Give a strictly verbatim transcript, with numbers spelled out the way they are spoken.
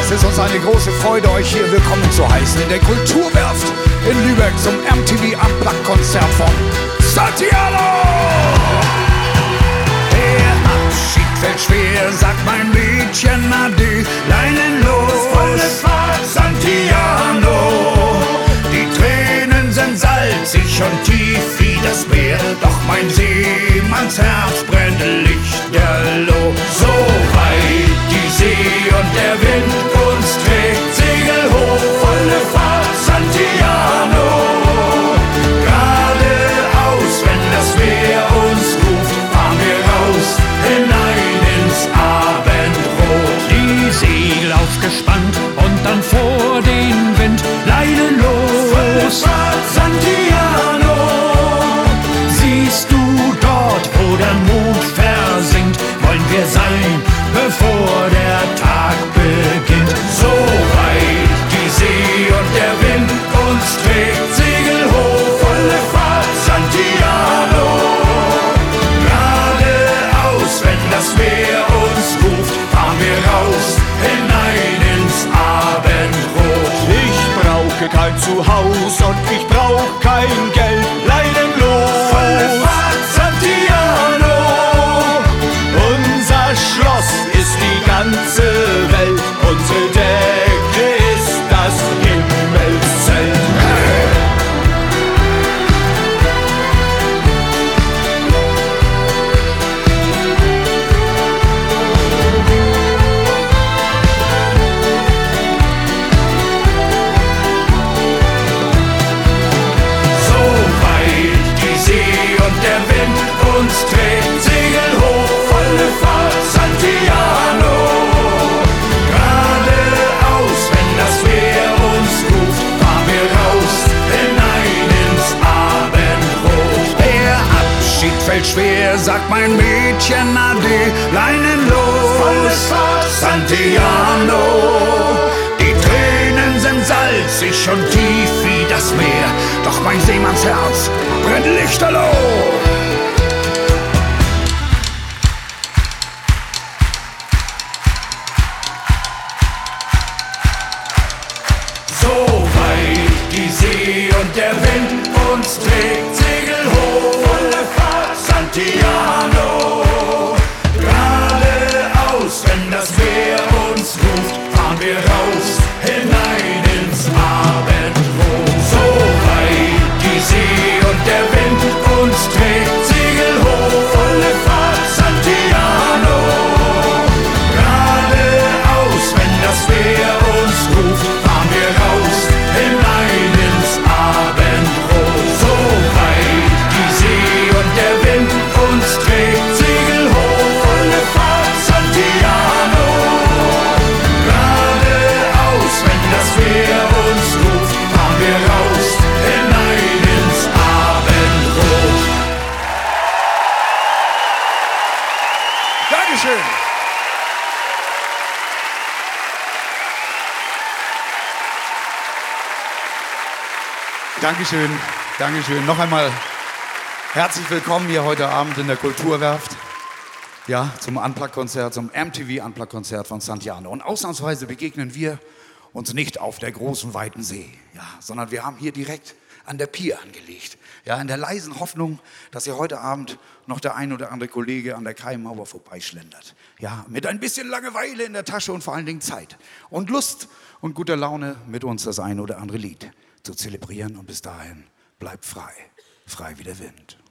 Es ist uns eine große Freude, euch hier willkommen zu heißen in der Kulturwerft in Lübeck zum M T V Unplugged-Konzert von Santiano. Der Abschied fällt schwer, sagt mein Mädchen Ade, leinenlos, Santiano. Die Tränen sind salzig und tief wie das Meer, doch mein Seemannsherz brennt lichterloh. So weit die See und der Wind uns trägt, Segel hoch, volle Fahrt, Santiano. Geradeaus, wenn das Meer uns ruft, fahren wir raus, hinein ins Abendrot. Die Segel aufgespannt und dann vor den Wind, leinenlos, volle Fahrt, Santiano. Siehst du dort, wo der Mond versinkt, wollen wir sein, bevor der Tag beginnt. So weit die See und der Wind uns trägt, Segel hoch, volle Fahrt, Santiano. Geradeaus, wenn das Meer uns ruft, fahren wir raus, hinein ins Abendrot. Ich brauche kein Zuhause und ich brauch kein Geld, leidenlos, volle Fahrt, Santiano. Unser Schloss ist die ganze Welt, unsere Decke ist das Himmelszelt. So weit die See und der Wind uns trägt, Segel hoch, volle Fahrt, Santiano. Geradeaus, wenn das Meer uns ruft, fahren wir raus, hinein ins Abendrot. Der Abschied fällt schwer, sagt mein Mädchen Ade, leinenlos, volle Fahrt, Santiano. Die Tränen sind salzig und tief wie das Meer, doch mein Seemannsherz brennt lichterloh. So weit die See und der Wind uns trägt, Segel hoch, volle Fahrt, Santiano. Geradeaus, wenn das Meer uns ruft, fahren wir raus, hinein ins Abendrot. So weit die See und der Wind uns trägt, Segel hoch, volle Fahrt, Santiano. Geradeaus, wenn das Meer uns ruft, fahren wir raus, hinein ins Abendrot. So weit die See und der Wind uns trägt, Segel hoch, volle Fahrt, Santiano. Geradeaus, wenn das Meer uns ruft, fahren wir raus, hinein ins Abendrot. Dankeschön. Dankeschön, Dankeschön. Noch einmal herzlich willkommen hier heute Abend in der Kulturwerft. Ja, zum Unplugged-Konzert, zum M T V Unplugged-Konzert von Santiano. Und ausnahmsweise begegnen wir uns nicht auf der großen, weiten See, ja, sondern wir haben hier direkt an der Pier angelegt. Ja, in der leisen Hoffnung, dass hier heute Abend noch der ein oder andere Kollege an der Kaimmauer vorbeischlendert. Ja, mit ein bisschen Langeweile in der Tasche und vor allen Dingen Zeit und Lust und guter Laune mit uns das ein oder andere Lied zu zelebrieren. Und bis dahin bleibt frei, frei wie der Wind.